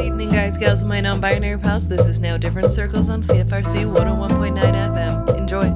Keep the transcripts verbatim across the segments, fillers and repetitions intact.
evening, guys, gals, and my non-binary pals. This is Now Different Circles on C F R C one oh one point nine F M. Enjoy.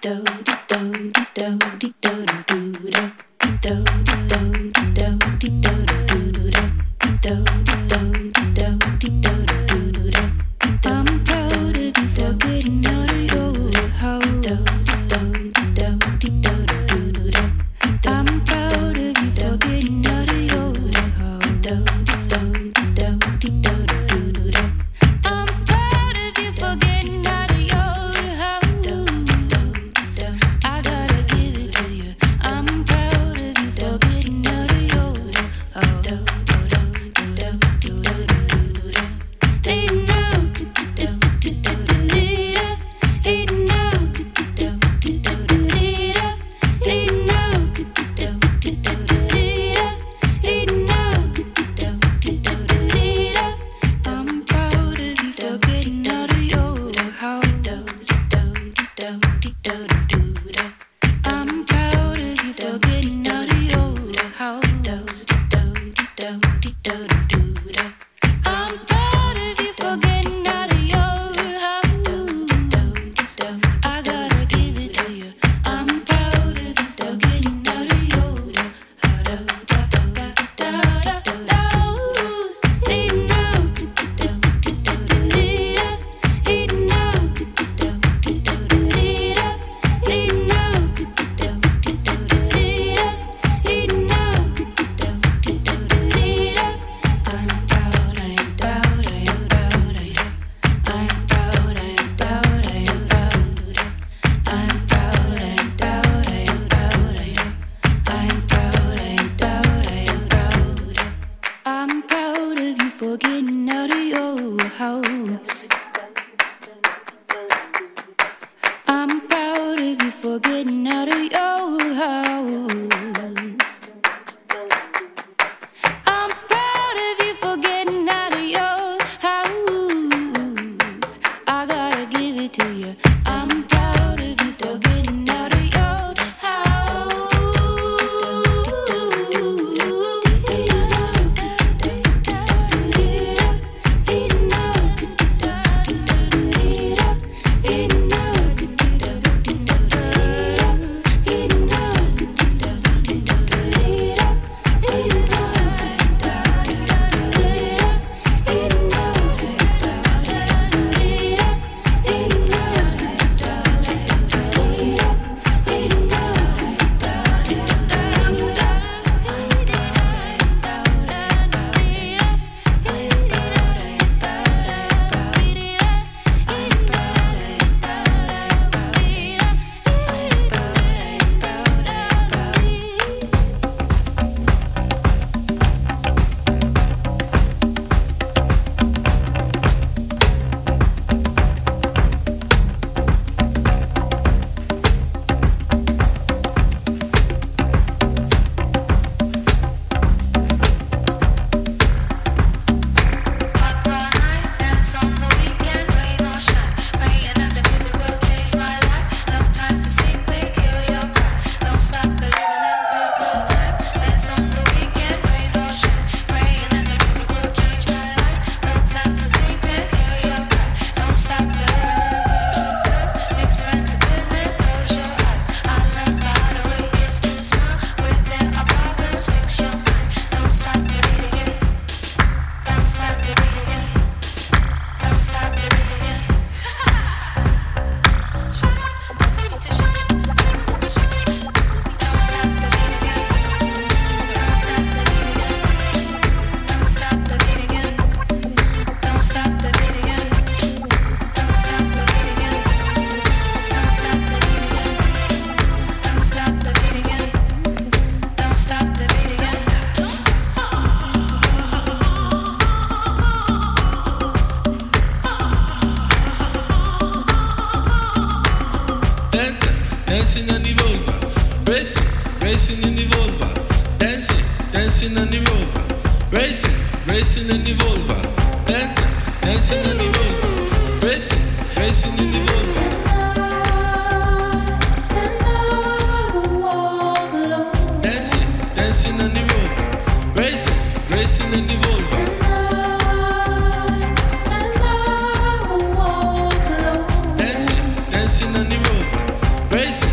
Racing on the road, racing.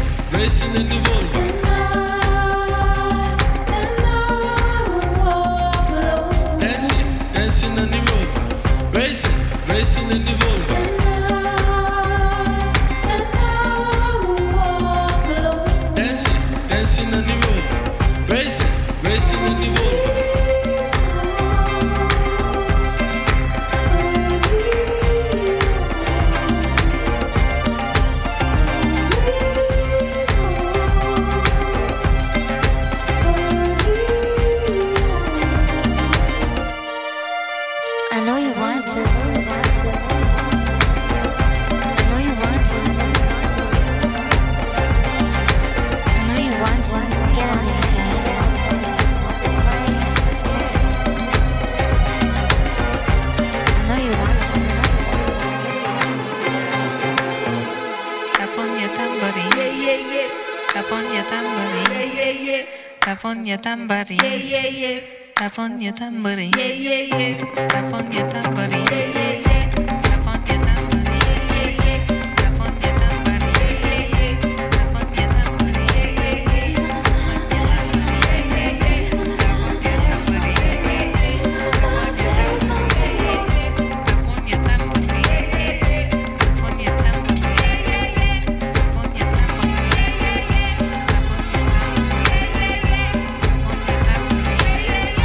racing in the Volvo. Dancing, dancing in the Volvo. Racing, racing in the Volvo. Dancing, dancing in the Volvo. Racing, racing in the Volvo. I know you want to. I know you want to. I know you want to. Get out of your head. Why are you so scared? I know you want to. Tap on your tambourine. Yeah, yeah, yeah. Tap on your tambourine. Yeah, yeah, yeah. Tap on your tambourine. Yeah, yeah, yeah. Tap on your tambourine. Yeah, yeah, yeah. Tap on your tambourine. Yeah, yeah, yeah. Tap on your tambourine. Yeah, yeah, yeah. Tap on your tambourine. Yeah, yeah, yeah. Tap on your tambourine. Yeah, yeah, yeah. Tap on your tambourine. Yeah, yeah, yeah. Tap on your tambourine. Yeah, yeah, yeah. Tap on your tambourine. Tap on your tambourine. Yeah, yeah, yeah. Tap on your tambourine. Yeah, yeah, yeah. Tap on your tambourine. Yeah, yeah, yeah. Tap on your tambourine. Yeah, yeah, yeah. Tap on your tambourine. Yeah, yeah, yeah.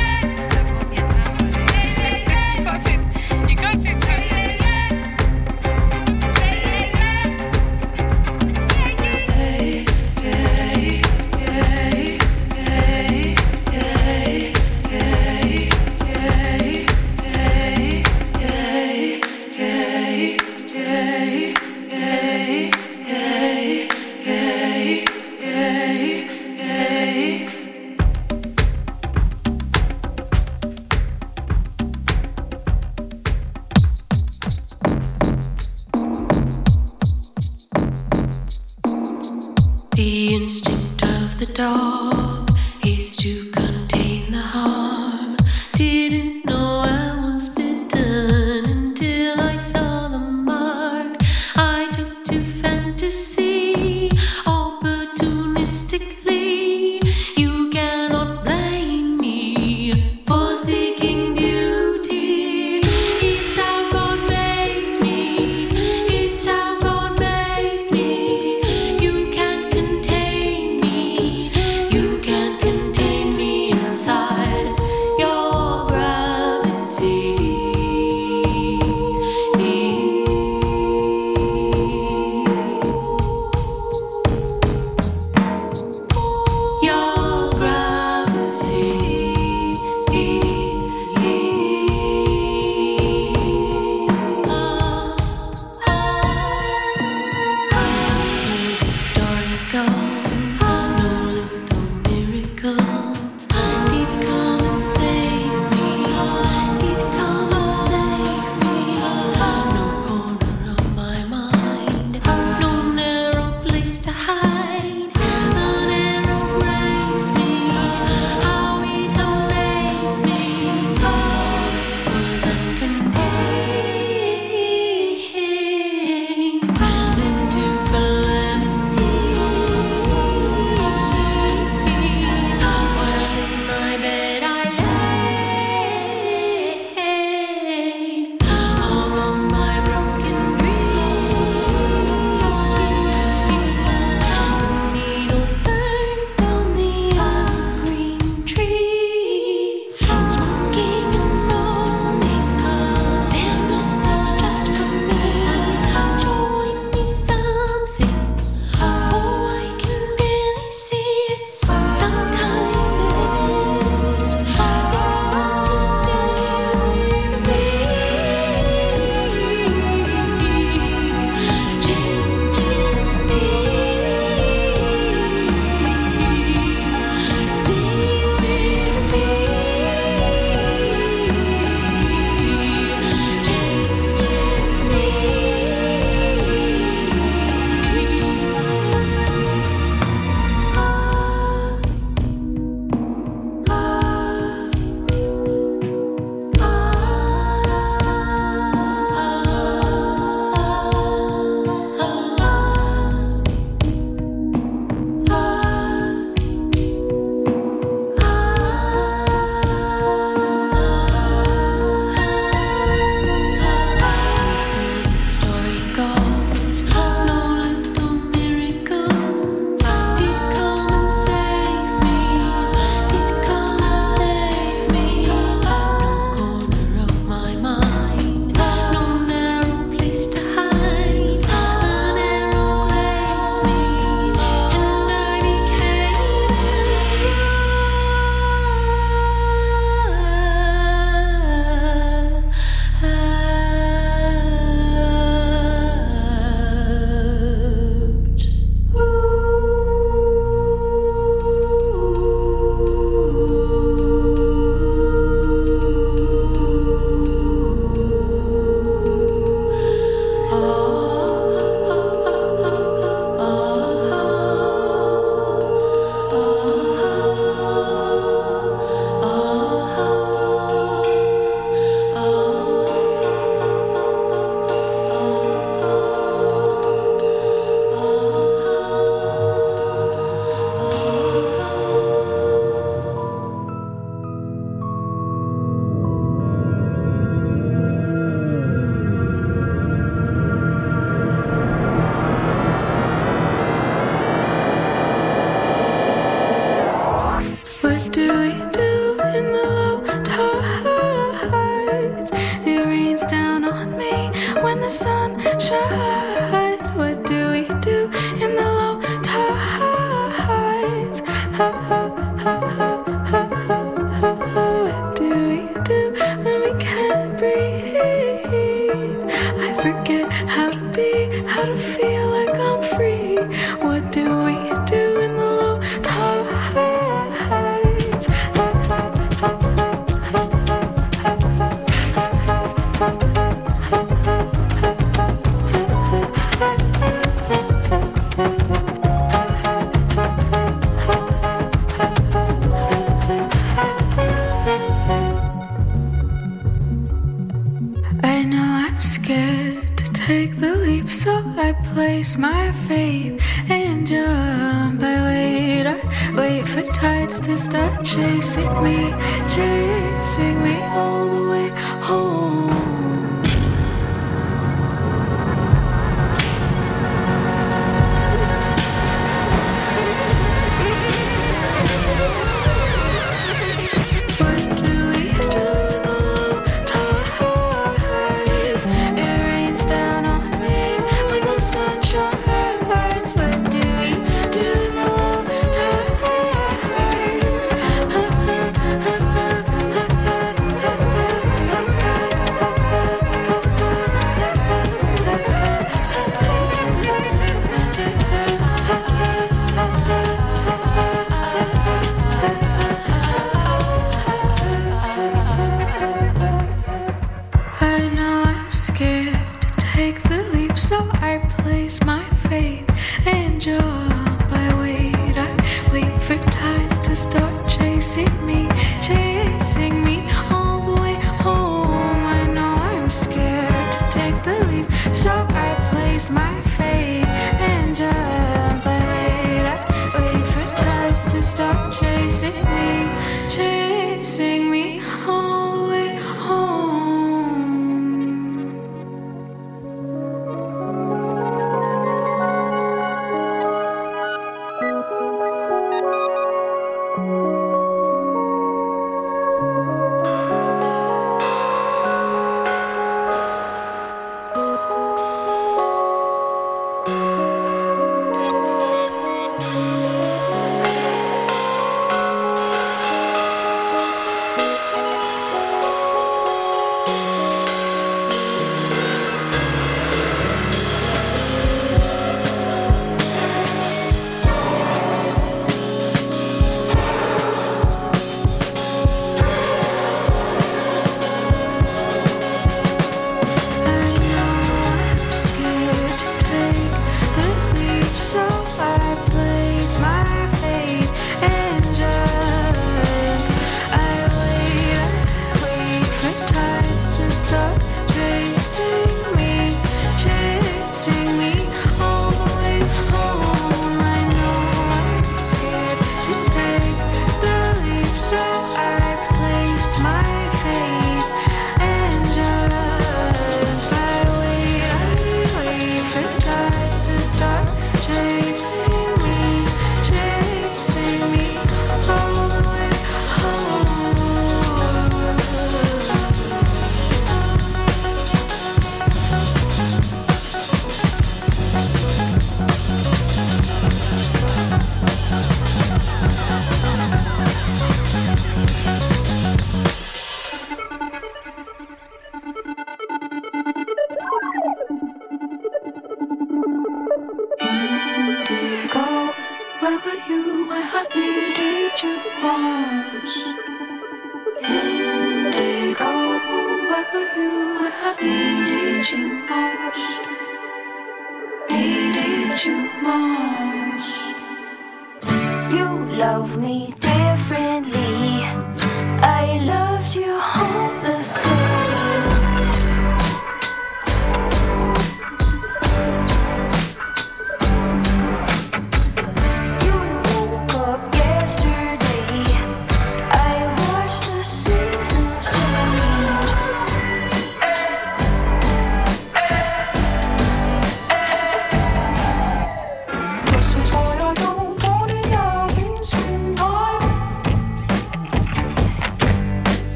The instinct of the dog is to contain the harm. Didn't know I was bitten until I saw the mark. I took to fantasy opportunistically. You cannot blame me for seeking beauty. It's how God made me. It's how God made me. You can't contain me. place my faith and jump. I wait, I wait for tides to start chasing me, chasing me all the way home.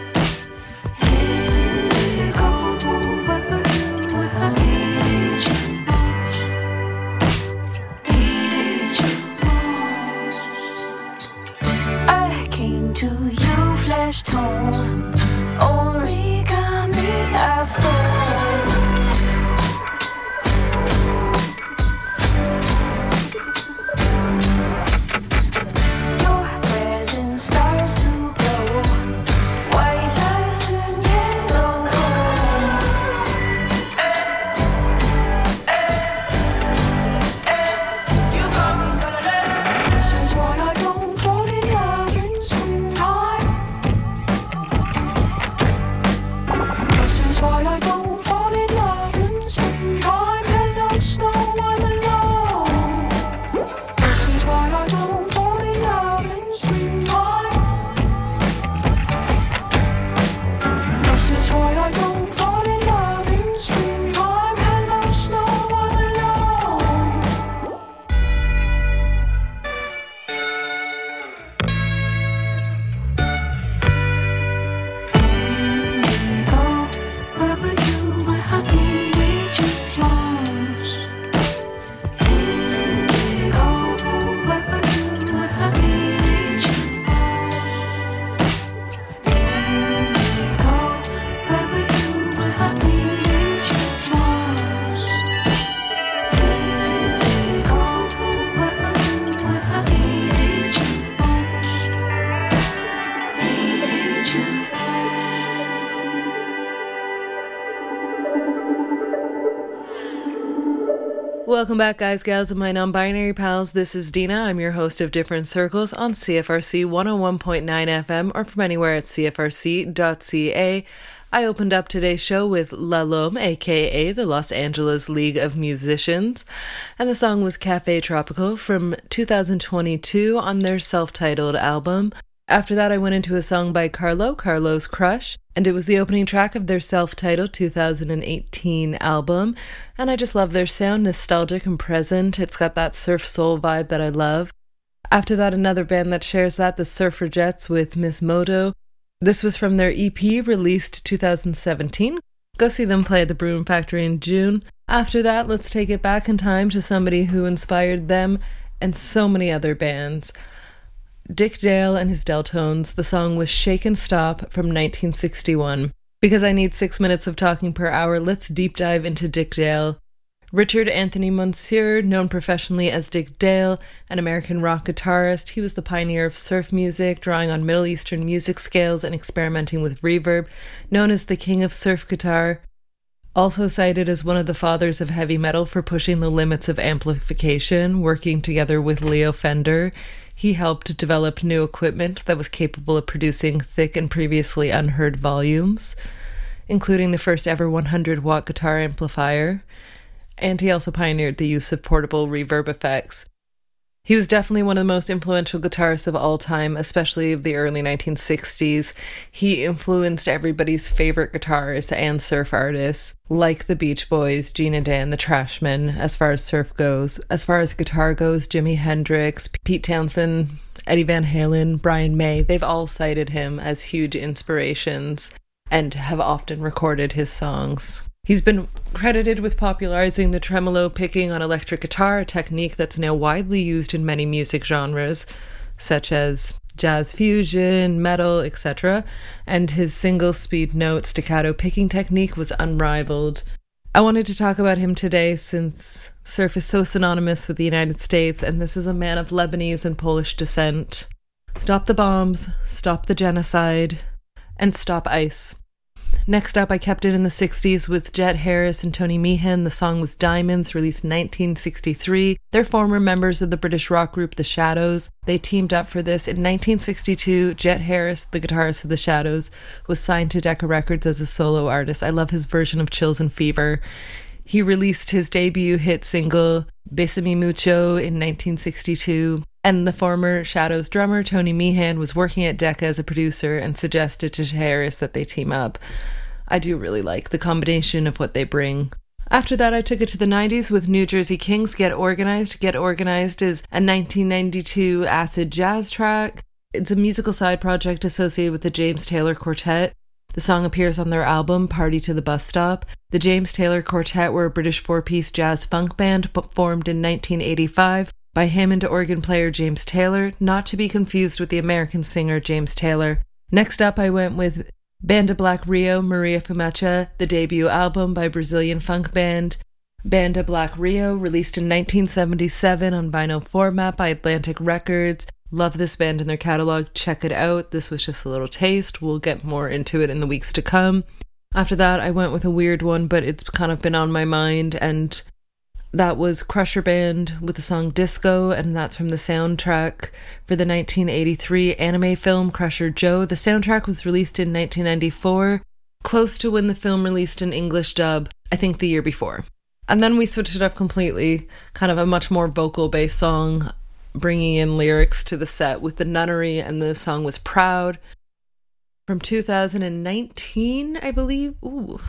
Indigo, where were you when I needed you? Welcome back, guys, gals, and my non-binary pals. This is Dina. I'm your host of Different Circles on C F R C one oh one point nine F M or from anywhere at c f r c dot c a. I opened up today's show with La Lome, aka the Los Angeles League of Musicians, and the song was Cafe Tropical from two thousand twenty-two on their self-titled album. After that, I went into a song by Carlo, Carlo's Crush, and it was the opening track of their self-titled two thousand eighteen album, and I just love their sound, nostalgic and present. It's got that surf soul vibe that I love. After that, another band that shares that, the Surfragettes with Miss Moto. This was from their E P released two thousand seventeen. Go see them play at the Broom Factory in June. After that, let's take it back in time to somebody who inspired them and so many other bands. Dick Dale and his Deltones. The song was Shake and Stop from nineteen sixty-one. Because I need six minutes of talking per hour, let's deep dive into Dick Dale. Richard Anthony Monsieur, known professionally as Dick Dale, an American rock guitarist, he was the pioneer of surf music, drawing on Middle Eastern music scales and experimenting with reverb, known as the King of Surf Guitar. Also cited as one of the fathers of heavy metal for pushing the limits of amplification, working together with Leo Fender. He helped develop new equipment that was capable of producing thick and previously unheard volumes, including the first ever one hundred watt guitar amplifier, and he also pioneered the use of portable reverb effects. He was definitely one of the most influential guitarists of all time, especially of the early nineteen sixties. He influenced everybody's favorite guitarists and surf artists, like the Beach Boys, Gina Dan, the Trashmen, as far as surf goes. As far as guitar goes, Jimi Hendrix, Pete Townsend, Eddie Van Halen, Brian May, they've all cited him as huge inspirations and have often recorded his songs. He's been credited with popularizing the tremolo picking on electric guitar, a technique that's now widely used in many music genres, such as jazz fusion, metal, et cetera, and his single-speed note staccato picking technique was unrivaled. I wanted to talk about him today since surf is so synonymous with the United States, and this is a man of Lebanese and Polish descent. Stop the bombs, stop the genocide, and stop ICE. Next up, I kept it in the sixties with Jet Harris and Tony Meehan. The song was Diamonds, released in nineteen sixty-three. They're former members of the British rock group The Shadows. They teamed up for this. In nineteen sixty-two, Jet Harris, the guitarist of The Shadows, was signed to Decca Records as a solo artist. I love his version of Chills and Fever. He released his debut hit single, Besame Mucho, in nineteen sixty-two. And the former Shadows drummer, Tony Meehan, was working at Decca as a producer and suggested to Harris that they team up. I do really like the combination of what they bring. After that, I took it to the nineties with New Jersey Kings' Get Organized. Get Organized is a nineteen ninety-two acid jazz track. It's a musical side project associated with the James Taylor Quartet. The song appears on their album, Party to the Bus Stop. The James Taylor Quartet were a British four-piece jazz funk band formed in nineteen eighty-five by Hammond organ player James Taylor, not to be confused with the American singer James Taylor. Next up, I went with Banda Black Rio, Maria Fumecha, the debut album by Brazilian funk band Banda Black Rio, released in nineteen seventy-seven on vinyl format by Atlantic Records. Love this band and their catalog. Check it out. This was just a little taste. We'll get more into it in the weeks to come. After that, I went with a weird one, but it's kind of been on my mind, and that was Crusher Band with the song Disco, and that's from the soundtrack for the nineteen eighty-three anime film Crusher Joe. The soundtrack was released in nineteen ninety-four, close to when the film released in English dub, I think the year before. And then we switched it up completely, kind of a much more vocal-based song, bringing in lyrics to the set with The Nunnery, and the song was Proud from two thousand nineteen, I believe. Ooh.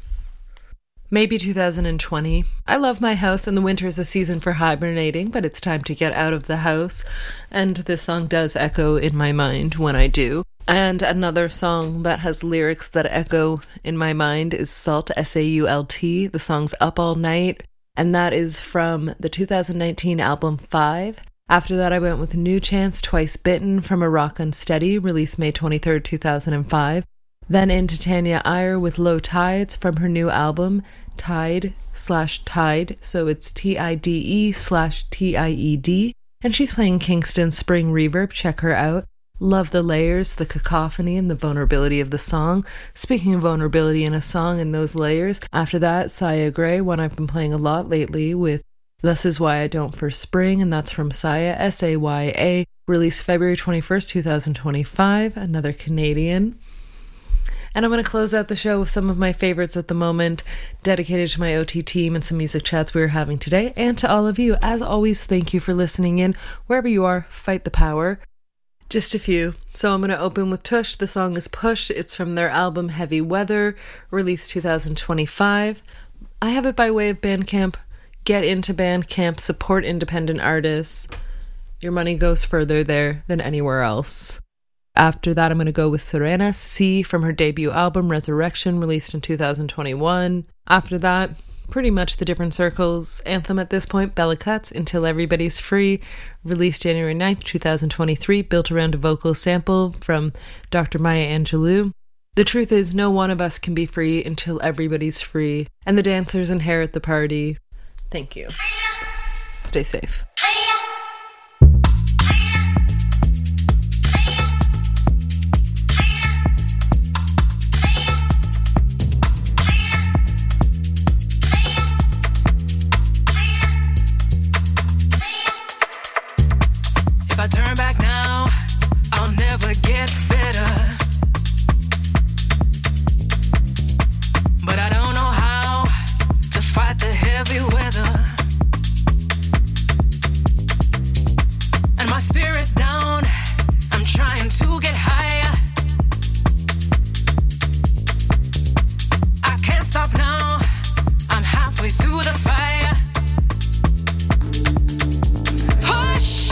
Maybe two thousand twenty. I love my house, and the winter is a season for hibernating, but it's time to get out of the house, and this song does echo in my mind when I do. And another song that has lyrics that echo in my mind is Salt, S A U L T. The song's Up All Night, and that is from the two thousand nineteen album Five. After that, I went with New Chance, Twice Bitten from A Rock Unsteady, released May twenty-third, two thousand five. Then into Tanya Iyer with Low Tides from her new album, Tide slash Tide, so it's T I D E slash T I E D, and she's playing Kingston Spring Reverb. Check her out. Love the layers, the cacophony, and the vulnerability of the song. Speaking of vulnerability in a song and those layers, after that, Saya Gray, one I've been playing a lot lately with This Is Why I Don't for Spring, and that's from Saya, S A Y A, released February twenty-first, twenty twenty-five, another Canadian. And I'm going to close out the show with some of my favorites at the moment, dedicated to my O T team and some music chats we were having today, and to all of you. As always, thank you for listening in. Wherever you are, fight the power. Just a few. So I'm going to open with Tush. The song is Push. It's from their album Heavy Weather, released two thousand twenty-five. I have it by way of Bandcamp. Get into Bandcamp, support independent artists. Your money goes further there than anywhere else. After that, I'm going to go with Serena C from her debut album Resurrection, released in two thousand twenty-one. After that, pretty much the Different Circles anthem at this point, Bella Cuts, Until Everybody's Free, released January ninth, twenty twenty-three, built around a vocal sample from Doctor Maya Angelou. The truth is, no one of us can be free until everybody's free, and the dancers inherit the party. Thank you. Stay safe. If I turn back now, I'll never get better. But I don't know how to fight the heavy weather. And my spirit's down, I'm trying to get higher. I can't stop now, I'm halfway through the fire. Push!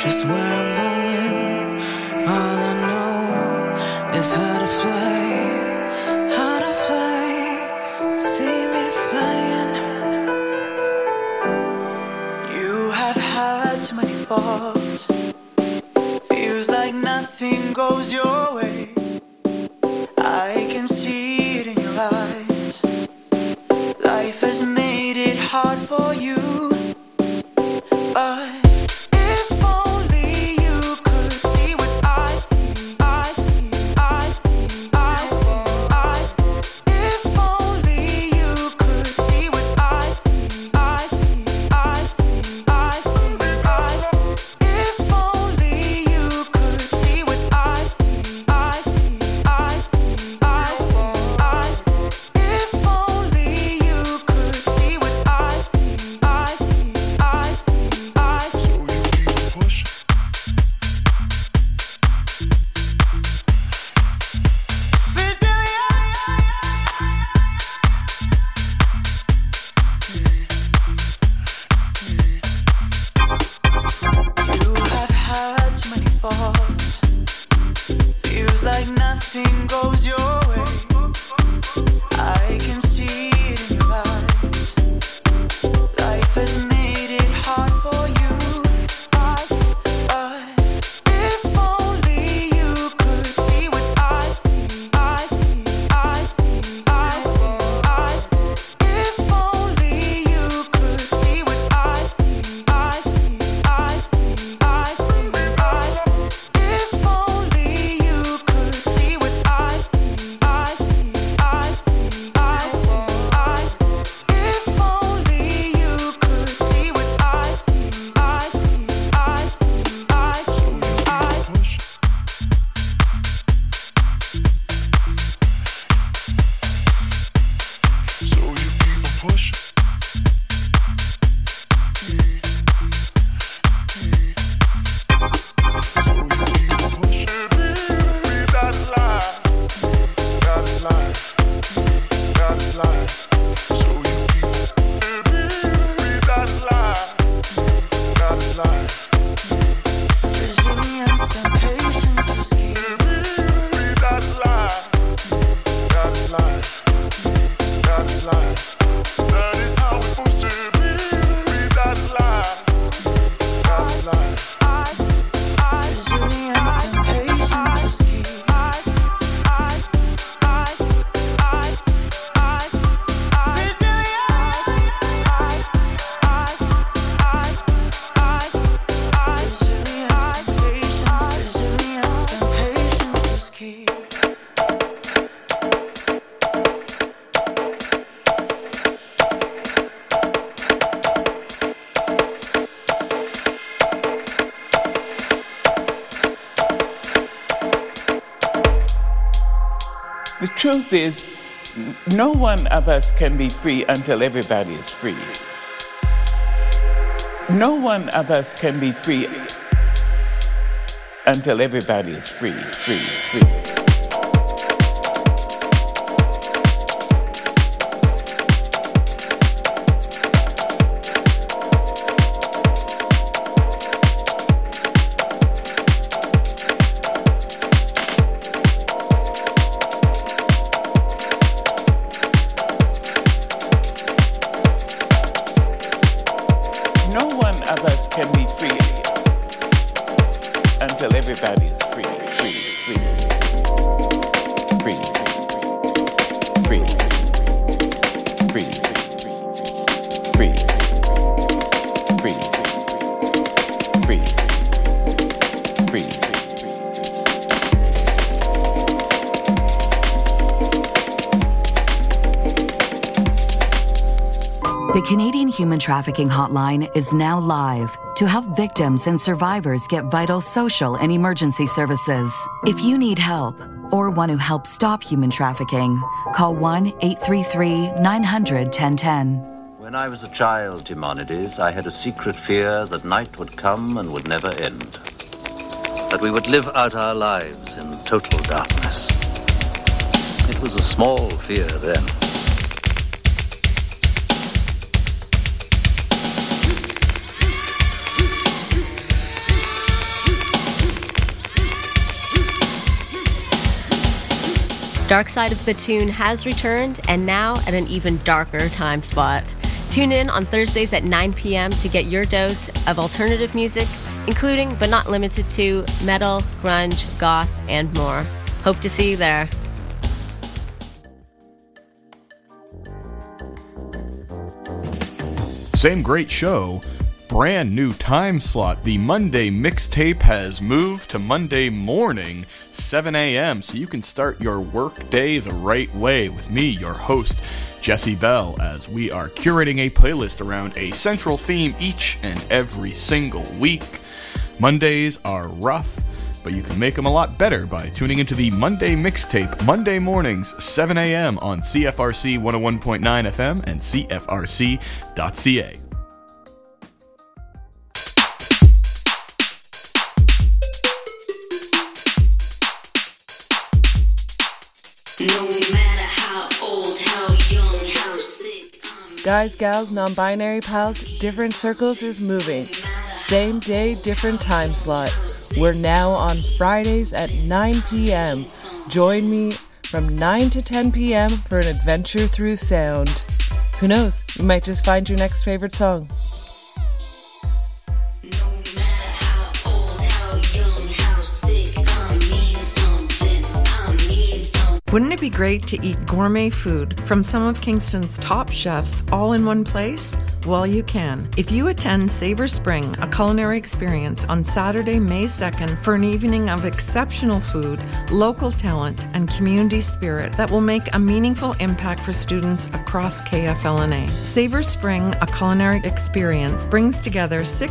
just where I'm going. All I know is how to fly, how to fly. See me flying. You have had too many falls. Feels like nothing goes your way. I can see it in your eyes. Life has made it hard for you, but if only you could see what I see, I see, I see, I see, I see. If only you could see what I see, I see, I see, I see, I see. If only you could see what I see, I see, I see, I see, I see. If only you could see what I see, I see, I see, I see. So you keep pushing. You have had too many falls. Feels like nothing goes your way. I can see it in your eyes. Life has made it hard for you. But if only you could see what I see, I see, I see, I see, I see. If only you could see what I see, I see, I see, I see, I see. If only you could see what I see, I see, I see, I see, I see. If only you could see what I see, I see, I see, I see, I see. So you keep pushing. So you keep pushing. Baby, that's life. That's life. That's life. So you keep. Baby, that's life. That's life. Resilience and patience is key. Baby, that's life. That's life. That's life. That is how it's supposed to be. That's life. That's life. Resilience and patience is key. Resilience and patience, resilience and patience is key. The truth is, n- no one of us can be free until everybody is free. No one of us can be free until everybody is free, free, free. No one of us can be free until everybody is free, free, free, free, free, free, free, free, free, free. The Canadian Human Trafficking Hotline is now live to help victims and survivors get vital social and emergency services. If you need help or want to help stop human trafficking, call one eight three three, nine hundred, ten ten. When I was a child, Timonides, I had a secret fear that night would come and would never end. That we would live out our lives in total darkness. It was a small fear then. Dark Side of the Tune has returned, and now at an even darker time spot. Tune in on Thursdays at nine p.m. to get your dose of alternative music, including but not limited to metal, grunge, goth, and more. Hope to see you there. Same great show, brand new time slot. The Monday mixtape has moved to Monday morning, seven a.m., so you can start your work day the right way with me, your host, Jesse Bell, as we are curating a playlist around a central theme each and every single week. Mondays are rough, but you can make them a lot better by tuning into the Monday mixtape, Monday mornings, seven a.m. on C F R C one oh one point nine F M and C F R C dot C A. Guys, gals, non-binary pals, Different Circles is moving. Same day, different time slot. We're now on Fridays at nine p.m. Join me from nine to ten p.m. for an adventure through sound. Who knows, you might just find your next favorite song. Wouldn't it be great to eat gourmet food from some of Kingston's top chefs all in one place? Well, you can. If you attend Savor Spring, a culinary experience on Saturday, May second, for an evening of exceptional food, local talent, and community spirit that will make a meaningful impact for students across K F L N A. Savor Spring, a culinary experience, brings together six